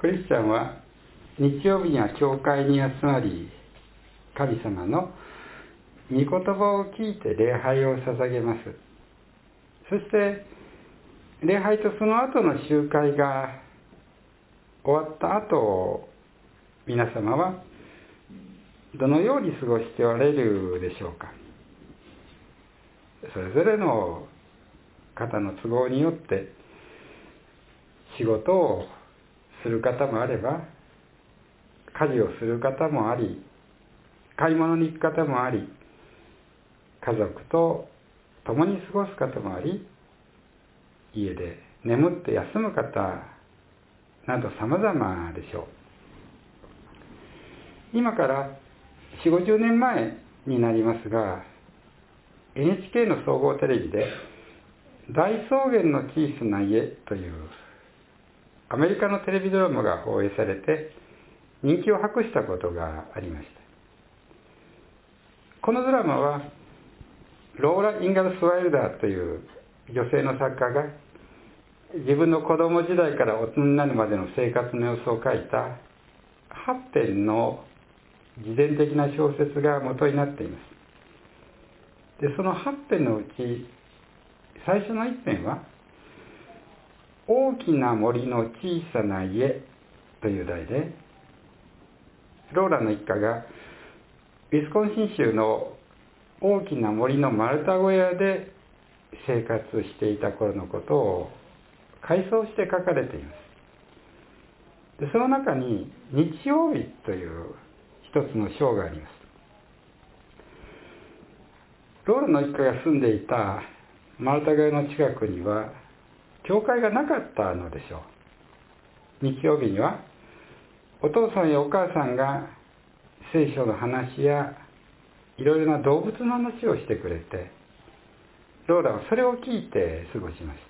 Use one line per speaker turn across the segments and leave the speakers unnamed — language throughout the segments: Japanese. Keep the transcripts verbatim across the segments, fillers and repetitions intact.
クリスチャンは日曜日には教会に集まり、神様の御言葉を聞いて礼拝を捧げます。そして礼拝とその後の集会が終わった後、皆様はどのように過ごしておられるでしょうか。それぞれの方の都合によって仕事をする方もあれば、家事をする方もあり、買い物に行く方もあり、家族と共に過ごす方もあり、家で眠って休む方など様々でしょう。今からよんじゅう、ごじゅうねんまえになりますが、エヌエイチケー の総合テレビで大草原の小さな家というアメリカのテレビドラマが放映されて人気を博したことがありました。このドラマはローラ・インガルス・ワイルダーという女性の作家が自分の子供時代から大人になるまでの生活の様子を書いたはっぺんの自伝的な小説が元になっています。で、そのはっぺんのうち最初のいっぺんは大きな森の小さな家という題で、ローラの一家がウィスコンシン州の大きな森の丸太小屋で生活していた頃のことを回想して書かれています。で、その中に日曜日という一つの章があります。ローラの一家が住んでいた丸太小屋の近くには教会がなかったのでしょう。日曜日にはお父さんやお母さんが聖書の話やいろいろな動物の話をしてくれて、ローラはそれを聞いて過ごしました。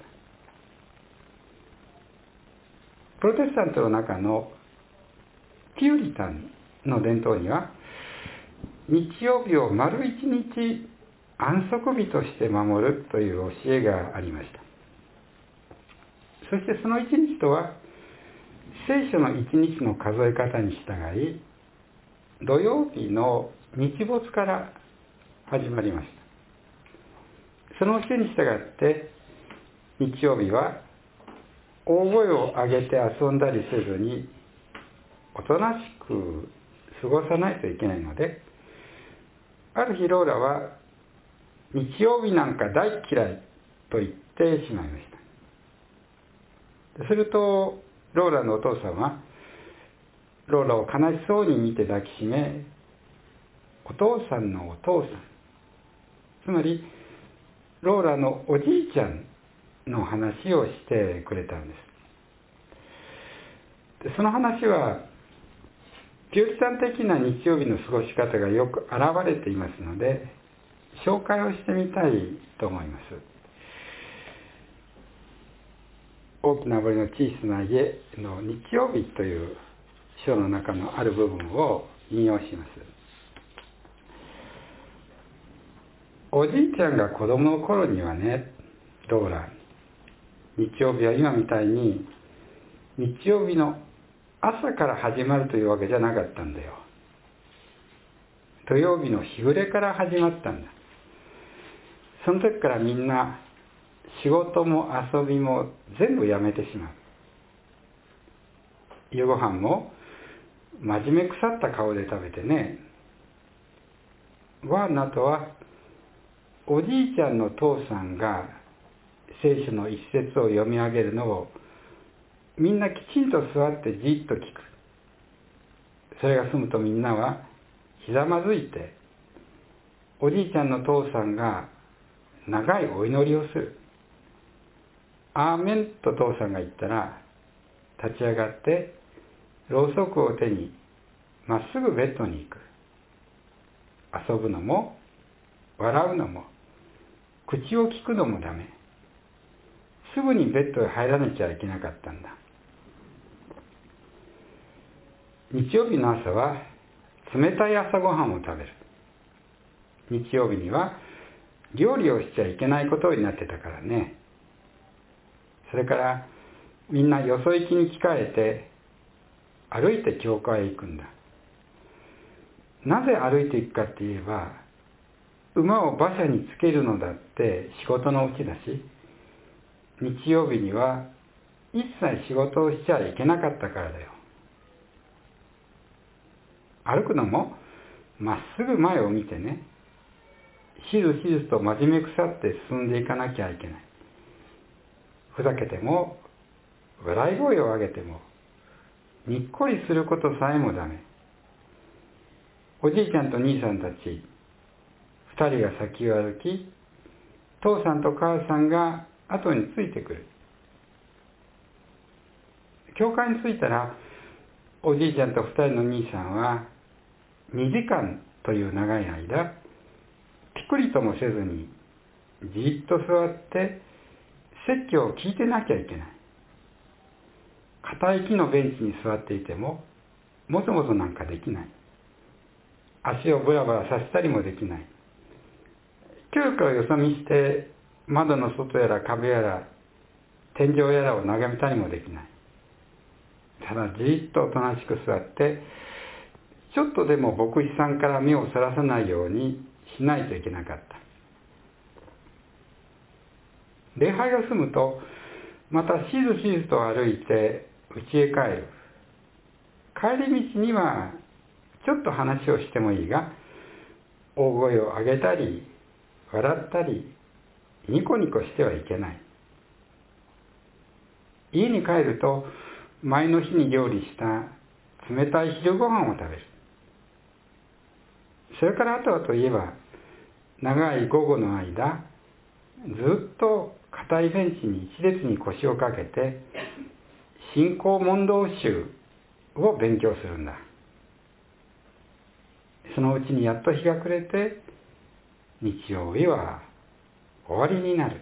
プロテスタントの中のピューリタンの伝統には、日曜日を丸一日安息日として守るという教えがありました。そしてその一日とは聖書の一日の数え方に従い、土曜日の日没から始まりました。その教えに従って日曜日は大声を上げて遊んだりせずにおとなしく過ごさないといけないので、ある日ローラは日曜日なんか大嫌いと言ってしまいました。するとローラのお父さんはローラを悲しそうに見て抱きしめ、お父さんのお父さん、つまりローラのおじいちゃんの話をしてくれたんです。で、その話はピューリタン的な日曜日の過ごし方がよく現れていますので、紹介をしてみたいと思います。大きな森の小さな家の日曜日という章の中のある部分を引用します。おじいちゃんが子供の頃にはね、ローラ、日曜日は今みたいに日曜日の朝から始まるというわけじゃなかったんだよ。土曜日の日暮れから始まったんだ。その時からみんな仕事も遊びも全部やめてしまう。夕ご飯も真面目腐った顔で食べてね。ご飯の後はおじいちゃんの父さんが聖書の一節を読み上げるのをみんなきちんと座ってじっと聞く。それが済むとみんなはひざまずいて、おじいちゃんの父さんが長いお祈りをする。アーメンと父さんが言ったら立ち上がってろうそくを手にまっすぐベッドに行く。遊ぶのも笑うのも口を聞くのもダメ。すぐにベッドへ入らなきゃいけなかったんだ。日曜日の朝は冷たい朝ごはんを食べる。日曜日には料理をしちゃいけないことになってたからね。それからみんなよそ行きに着替えて歩いて教会へ行くんだ。なぜ歩いていくかって言えば、馬を馬車につけるのだって仕事のうちだし、日曜日には一切仕事をしちゃいけなかったからだよ。歩くのもまっすぐ前を見てね、しずしずと真面目腐って進んでいかなきゃいけない。ふざけても笑い声を上げてもにっこりすることさえもダメ。おじいちゃんと兄さんたち二人が先を歩き、父さんと母さんが後についてくる。教会に着いたら、おじいちゃんと二人の兄さんはにじかんという長い間、ピクリともせずにじっと座って説教を聞いてなきゃいけない。硬い木のベンチに座っていてももぞもぞなんかできない。足をブラブラさせたりもできない。キョロキョロよそ見して窓の外やら壁やら天井やらを眺めたりもできない。ただじっとおとなしく座って、ちょっとでも牧師さんから目をそらさないようにしないといけなかった。礼拝が済むと、またしずしずと歩いて家へ帰る。帰り道にはちょっと話をしてもいいが、大声を上げたり笑ったりニコニコしてはいけない。家に帰ると前の日に料理した冷たい昼ご飯を食べる。それからあとはといえば、長い午後の間ずっと硬いベンチに一列に腰を掛けて信仰問答集を勉強するんだ。そのうちにやっと日が暮れて日曜日は終わりになる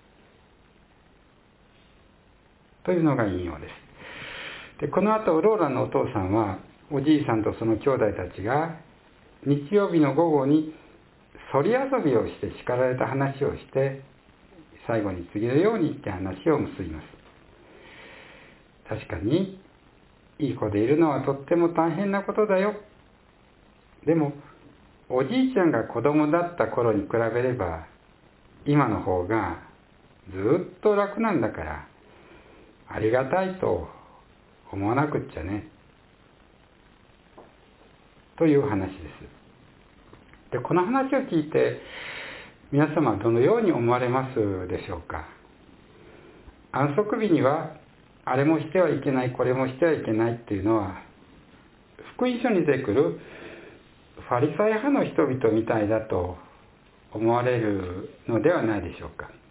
というのが引用です。で、この後ローラのお父さんはおじいさんとその兄弟たちが日曜日の午後にそり遊びをして叱られた話をして、最後に次のように言って話を結びます。確かにいい子でいるのはとっても大変なことだよ。でもおじいちゃんが子供だった頃に比べれば今の方がずっと楽なんだからありがたいと思わなくっちゃね、という話です。で、この話を聞いて皆様はどのように思われますでしょうか。安息日にはあれもしてはいけない、これもしてはいけないっていうのは福音書に出てくるファリサイ派の人々みたいだと思われるのではないでしょうか。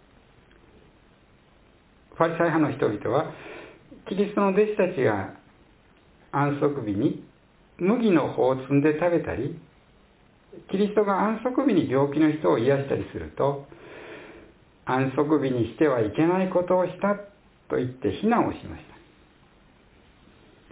ファリサイ派の人々はキリストの弟子たちが安息日に麦の穂を摘んで食べたり、キリストが安息日に病気の人を癒したりすると、安息日にしてはいけないことをしたと言って非難をしました。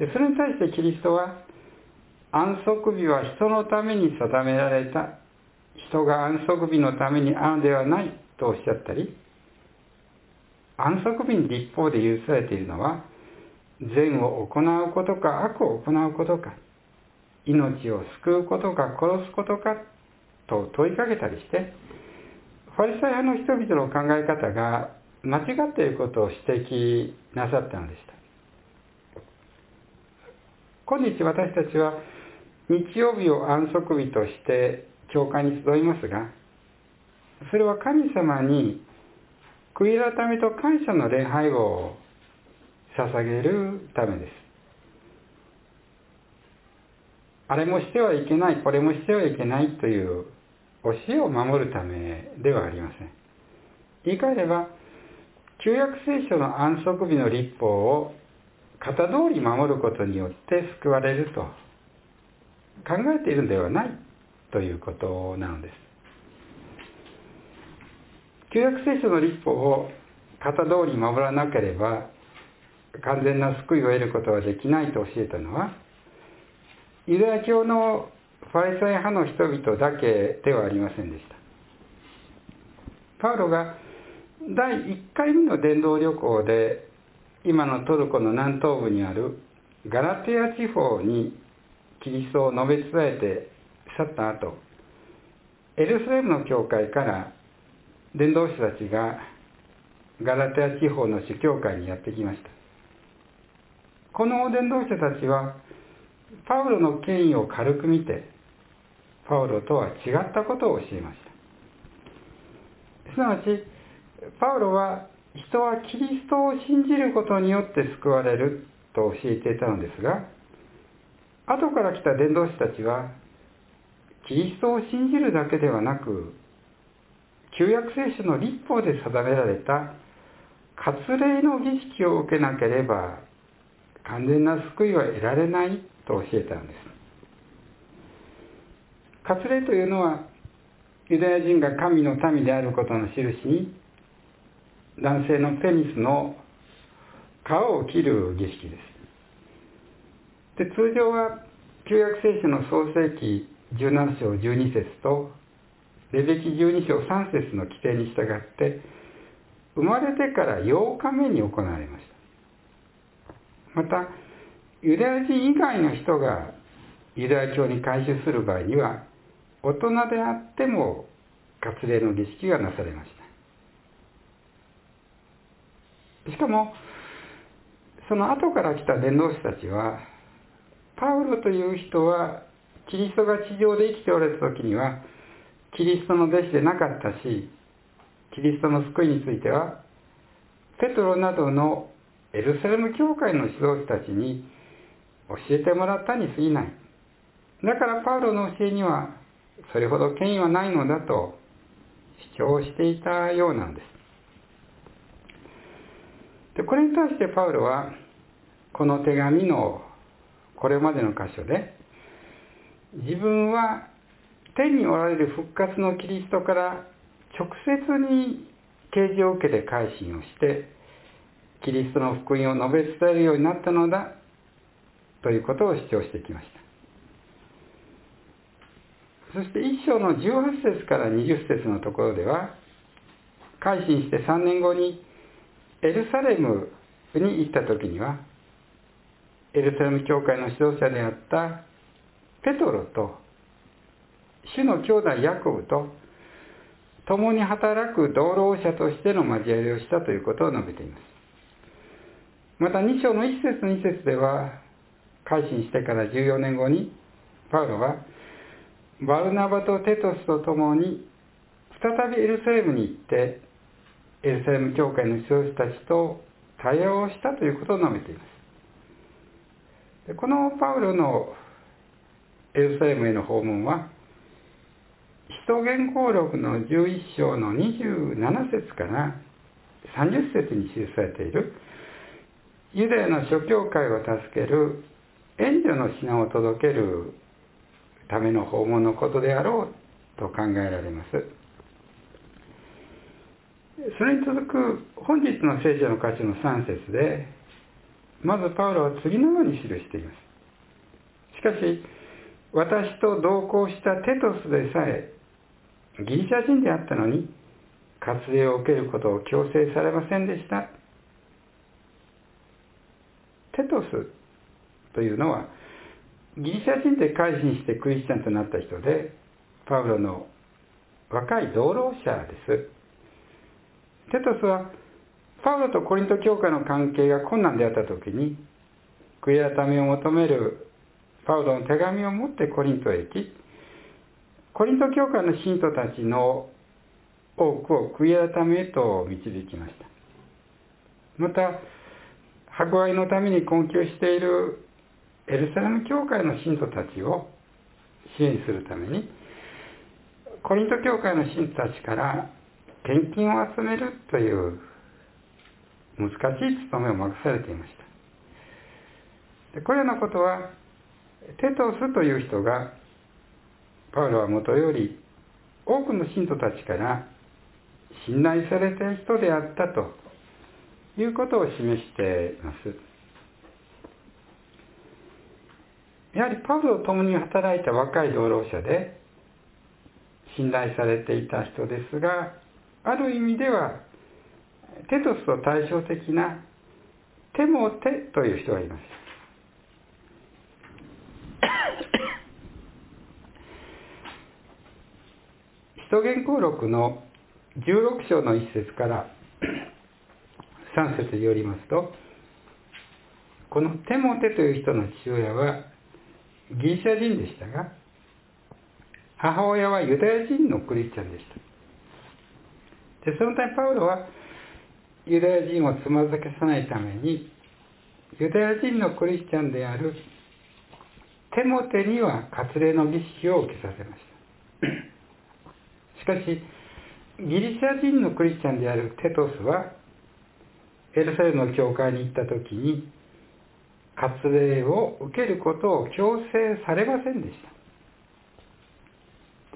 で、それに対してキリストは、安息日は人のために定められた、人が安息日のためにあるのではないとおっしゃったり、安息日に律法で許されているのは、善を行うことか悪を行うことか、命を救うことか殺すことかと問いかけたりして、ファリサイ派の人々の考え方が間違っていることを指摘なさったのでした。今日私たちは日曜日を安息日として教会に集いますが、それは神様に悔い改めと感謝の礼拝を捧げるためです。あれもしてはいけない、これもしてはいけないという教えを守るためではありません。言い換えれば、旧約聖書の安息日の律法を型通り守ることによって救われると考えているのではないということなのです。旧約聖書の律法を型通り守らなければ完全な救いを得ることはできないと教えたのは、ユダヤ教のファリサイ派の人々だけではありませんでした。パウロがだいいっかいめの伝道旅行で今のトルコの南東部にあるガラテヤ地方にキリストを述べ伝えて去った後、エルサレムの教会から伝道師たちがガラテヤ地方の主教会にやってきました。この伝道者たちはパウロの権威を軽く見て、パウロとは違ったことを教えました。すなわちパウロは人はキリストを信じることによって救われると教えていたのですが、後から来た伝道師たちはキリストを信じるだけではなく、旧約聖書の律法で定められた割礼の儀式を受けなければ完全な救いは得られないと教えたのです。割礼というのは、ユダヤ人が神の民であることの印に、男性のペニスの皮を切る儀式です。で、通常は旧約聖書の創世記じゅうなな章じゅうに節とレビ記じゅうに章さん節の規定に従って、生まれてからようかめに行われました。また、ユダヤ人以外の人がユダヤ教に改宗する場合には、大人であっても割礼の儀式がなされました。しかも、その後から来た伝道師たちは、パウロという人はキリストが地上で生きておられた時にはキリストの弟子でなかったし、キリストの救いについてはペトロなどのエルサレム教会の指導者たちに教えてもらったに過ぎない。だからパウロの教えにはそれほど権威はないのだと主張していたようなんです。で、これに対してパウロはこの手紙のこれまでの箇所で、自分は天におられる復活のキリストから直接に啓示を受けて改心をしてキリストの福音を述べ伝えるようになったのだということを主張してきました。そしていっ章のじゅうはち節からにじゅっ節のところでは、改心してさんねんごにエルサレムに行った時には、エルサレム教会の指導者であったペトロと主の兄弟ヤコブと共に働く同労者としての交わりをしたということを述べています。またに章のいち節に節では、改心してからじゅうよねんごにパウロはバルナバとテトスと共に再びエルサレムに行ってエルサレム教会の指導者たちと対話をしたということを述べています。このパウロのエルサレムへの訪問は、使徒言行録のじゅういっ章のにじゅうなな節からさんじゅっ節に記されているユダヤの諸教会を助ける援助の品を届けるための訪問のことであろうと考えられます。それに続く本日の聖書の箇所のさん節で、まずパウロは次のように記しています。しかし、私と同行したテトスでさえギリシャ人であったのに割礼を受けることを強制されませんでした。テトスというのはギリシャ人で改心してクリスチャンとなった人で、パウロの若い同労者です。テトスはパウロとコリント教会の関係が困難であった時に、悔い改めを求めるパウロの手紙を持ってコリントへ行き、コリント教会の信徒たちの多くを悔い改めへと導きました。また、迫害のために困窮しているエルサレム教会の信徒たちを支援するために、コリント教会の信徒たちから献金を集めるという難しい務めを任されていました。で、これらのことはテトスという人が、パウロはもとより多くの信徒たちから信頼された人であったということを示しています。やはりパウロと共に働いた若い同労者で信頼されていた人ですが、ある意味ではテトスと対照的なテモテという人がいます。 使徒言行録のじゅうろく章のいっ節からさん節によりますと、このテモテという人の父親はギリシャ人でしたが、母親はユダヤ人のクリスチャンでした。で、そのためパウロはユダヤ人をつまずけさないために、ユダヤ人のクリスチャンであるテモテには割礼の儀式を受けさせました。しかし、ギリシャ人のクリスチャンであるテトスは、エルサレムの教会に行った時に、割礼を受けることを強制されませんでした。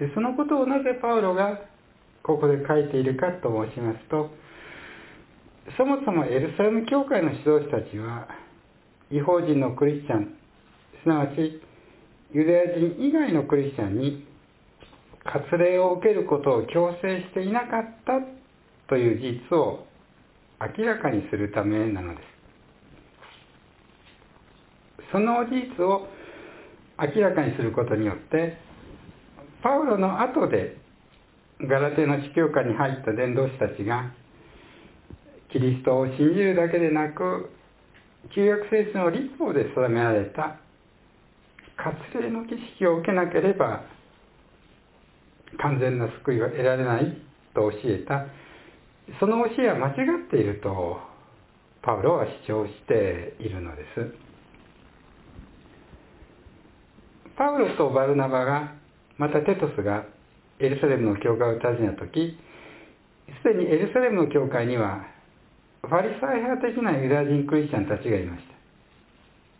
で、そのことをなぜパウロがここで書いているかと申しますと、そもそもエルサレム教会の指導者たちは、異邦人のクリスチャン、すなわちユダヤ人以外のクリスチャンに割礼を受けることを強制していなかったという事実を明らかにするためなのです。その事実を明らかにすることによって、パウロの後でガラテの司教会に入った伝道師たちが、キリストを信じるだけでなく、旧約聖書の律法で定められた割礼の儀式を受けなければ完全な救いは得られないと教えた、その教えは間違っているとパウロは主張しているのです。パウロとバルナバが、またテトスがエルサレムの教会を訪ねたとき、すでにエルサレムの教会にはファリサイ派的なユダヤ人クリスチャンたちがいました。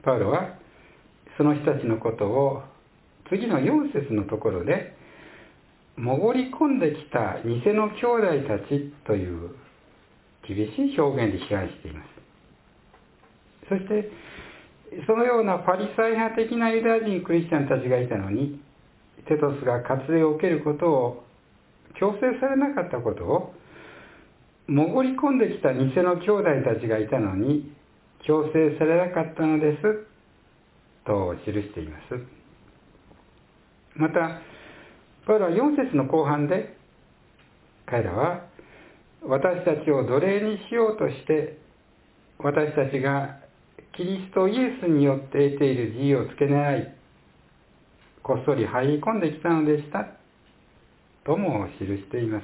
パウロはその人たちのことを次のよん節のところで、潜り込んできた偽の兄弟たちという厳しい表現で批判しています。そしてそのようなファリサイ派的なユダヤ人クリスチャンたちがいたのに、テトスが割礼を受けることを強制されなかったことを、潜り込んできた偽の兄弟たちがいたのに強制されなかったのですと記しています。またパウロはよん節の後半で、彼らは私たちを奴隷にしようとして、私たちがキリストイエスによって得ている自由をつけ狙い、こっそり入り込んできたのでしたとも記しています。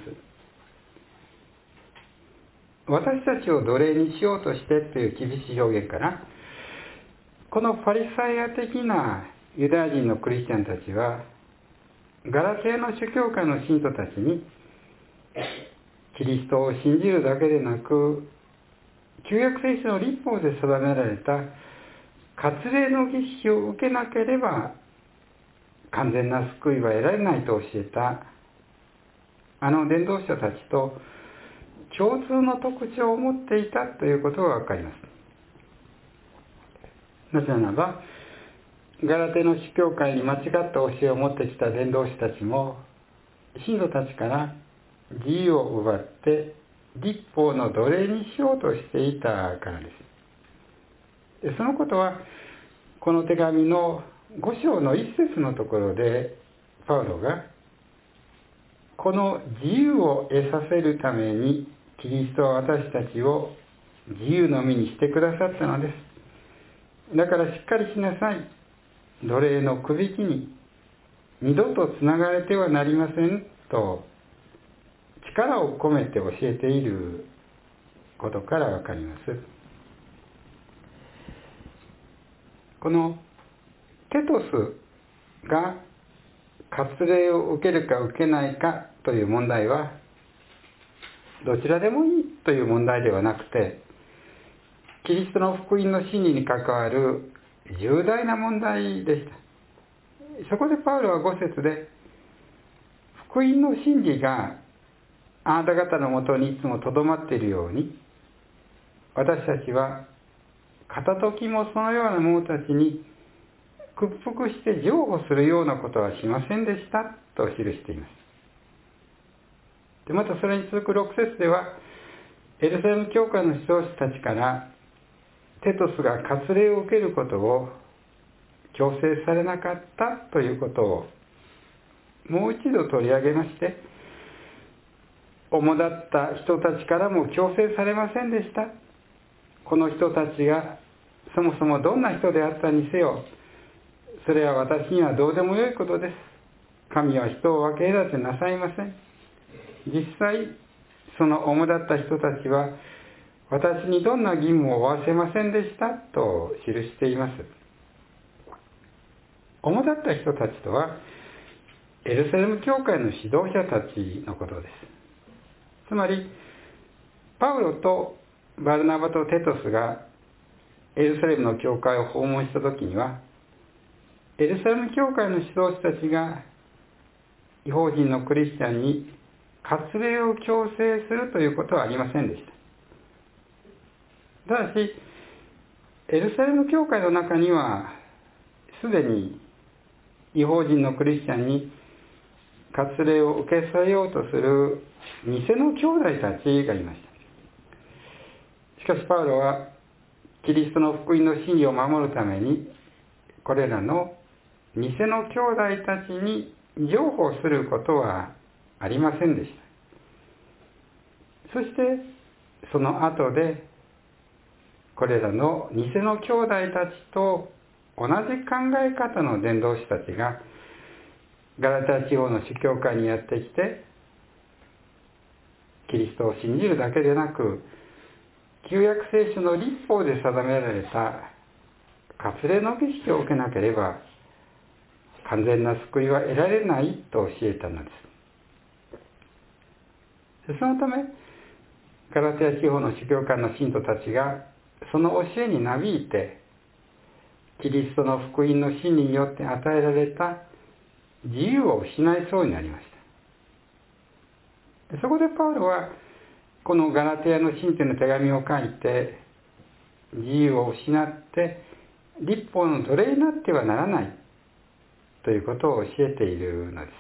私たちを奴隷にしようとしてという厳しい表現から、このファリサイ派的なユダヤ人のクリスチャンたちは、ガラテヤの諸教会の信徒たちに、キリストを信じるだけでなく、旧約聖書の律法で定められた割礼の儀式を受けなければ完全な救いは得られないと教えた、あの伝道者たちと共通の特徴を持っていたということがわかります。なぜならば、ガラテの司教会に間違った教えを持ってきた伝道師たちも、信徒たちから自由を奪って律法の奴隷にしようとしていたからです。でそのことは、この手紙のご章のいち節のところで、パウロが、この自由を得させるために、キリストは私たちを自由の身にしてくださったのです。だからしっかりしなさい。奴隷のくびきに二度とつながれてはなりませんと力を込めて教えていることからわかります。このテトスが割礼を受けるか受けないかという問題は、どちらでもいいという問題ではなくて、キリストの福音の真理に関わる重大な問題でした。そこでパウロはご節で、福音の真理があなた方のもとにいつもとどまっているように、私たちは片時もそのような者たちに屈服して譲歩するようなことはしませんでしたと記しています。でまたそれに続くろく節では、エルサレム教会の指導者たちからテトスが割礼を受けることを強制されなかったということをもう一度取り上げまして、 主だった人たちからも強制されませんでした。この人たちがそもそもどんな人であったにせよ、それは私にはどうでもよいことです。神は人を分け隔てなさいません。実際、その主だった人たちは、私にどんな義務を負わせませんでしたと記しています。主だった人たちとは、エルサレム教会の指導者たちのことです。つまり、パウロとバルナバとテトスがエルサレムの教会を訪問したときには、エルサレム教会の指導者たちが異邦人のクリスチャンに割礼を強制するということはありませんでした。ただし、エルサレム教会の中には、すでに異邦人のクリスチャンに割礼を受けさせようとする偽の兄弟たちがいました。しかしパウロはキリストの福音の真理を守るために、これらの偽の兄弟たちに譲歩することはありませんでした。そしてその後で、これらの偽の兄弟たちと同じ考え方の伝道師たちがガラテヤ地方の諸教会にやってきて、キリストを信じるだけでなく、旧約聖書の律法で定められた割礼の儀式を受けなければ完全な救いは得られないと教えたのです。そのため、ガラテヤ地方の諸教会の信徒たちがその教えになびいて、キリストの福音の真理によって与えられた自由を失いそうになりました。そこでパウロはこのガラテヤの信徒の手紙を書いて、自由を失って律法の奴隷になってはならないということを教えているのです。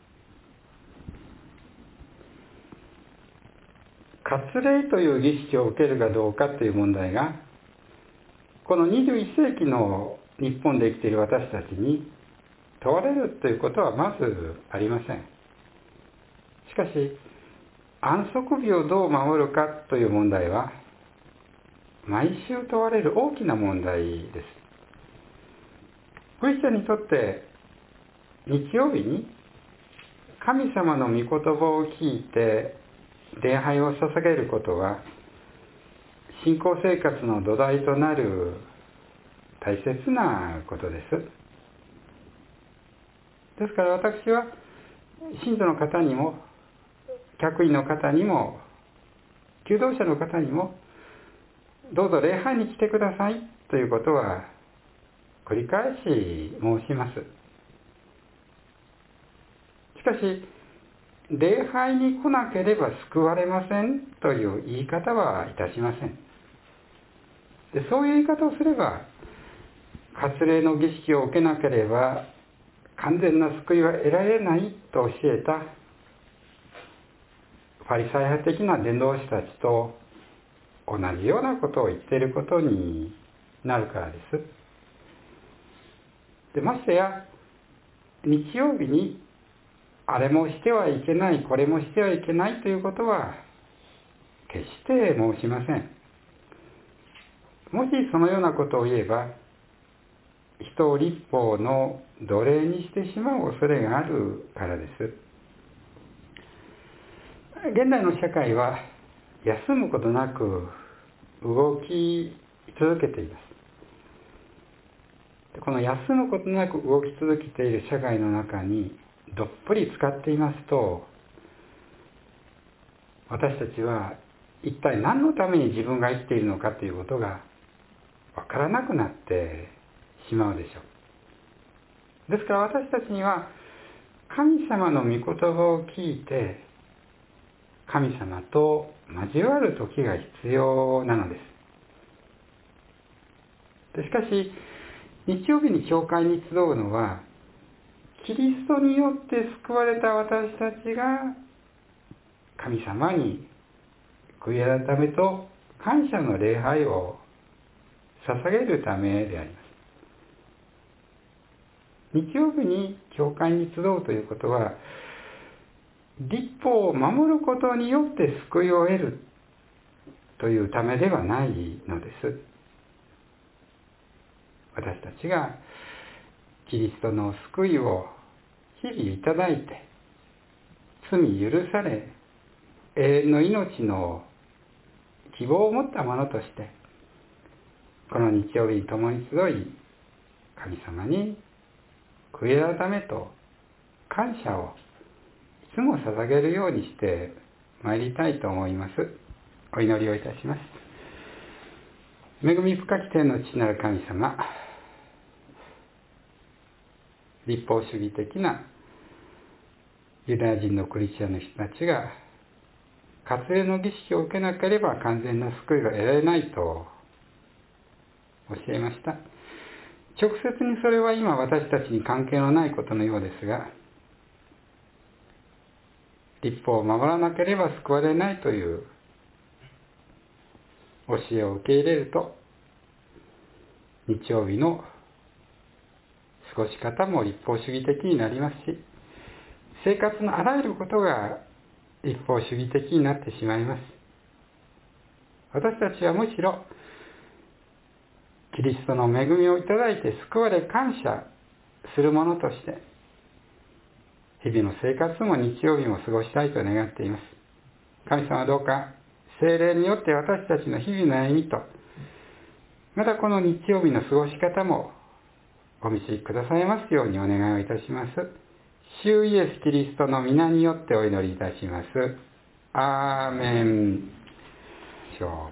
割礼という儀式を受けるかどうかという問題が、このにじゅういっ世紀の日本で生きている私たちに問われるということはまずありません。しかし、安息日をどう守るかという問題は、毎週問われる大きな問題です。クリスチャンにとって、日曜日に神様の御言葉を聞いて礼拝を捧げることは、信仰生活の土台となる大切なことです。ですから私は、信徒の方にも、客員の方にも、求道者の方にも、どうぞ礼拝に来てくださいということは繰り返し申します。しかし、礼拝に来なければ救われませんという言い方はいたしません。で、そういう言い方をすれば、割礼の儀式を受けなければ完全な救いは得られないと教えたファリサイ派的な伝道師たちと同じようなことを言っていることになるからです。で、ましてや日曜日にあれもしてはいけない、これもしてはいけないということは決して申しません。もしそのようなことを言えば、人を律法の奴隷にしてしまう恐れがあるからです。現代の社会は休むことなく動き続けています。この休むことなく動き続けている社会の中にどっぷり使っていますと、私たちは一体何のために自分が生きているのかということがわからなくなってしまうでしょう。ですから私たちには神様の御言葉を聞いて神様と交わる時が必要なのです。でしかし日曜日に教会に集うのはキリストによって救われた私たちが神様に悔い改めと感謝の礼拝を捧げるためであります。日曜日に教会に集うということは、 律法を守ることによって救いを得るというためではないのです。私たちがキリストの救いを日々いただいて、罪許され、永遠の命の希望を持ったものとして、この日曜日に共に集い、神様に悔い改めと感謝をいつも捧げるようにしてまいりたいと思います。お祈りをいたします。恵み深き天の父なる神様、律法主義的なユダヤ人のクリスチャンの人たちが割礼の儀式を受けなければ完全な救いが得られないと教えました。直接にそれは今私たちに関係のないことのようですが、律法を守らなければ救われないという教えを受け入れると、日曜日の過ごし方も律法主義的になりますし、生活のあらゆることが律法主義的になってしまいます。私たちはむしろキリストの恵みをいただいて救われ感謝するものとして、日々の生活も日曜日も過ごしたいと願っています。神様、どうか聖霊によって私たちの日々の歩みと、またこの日曜日の過ごし方もお導きくださいますようにお願いをいたします。主イエスキリストの皆によってお祈りいたします。アーメン。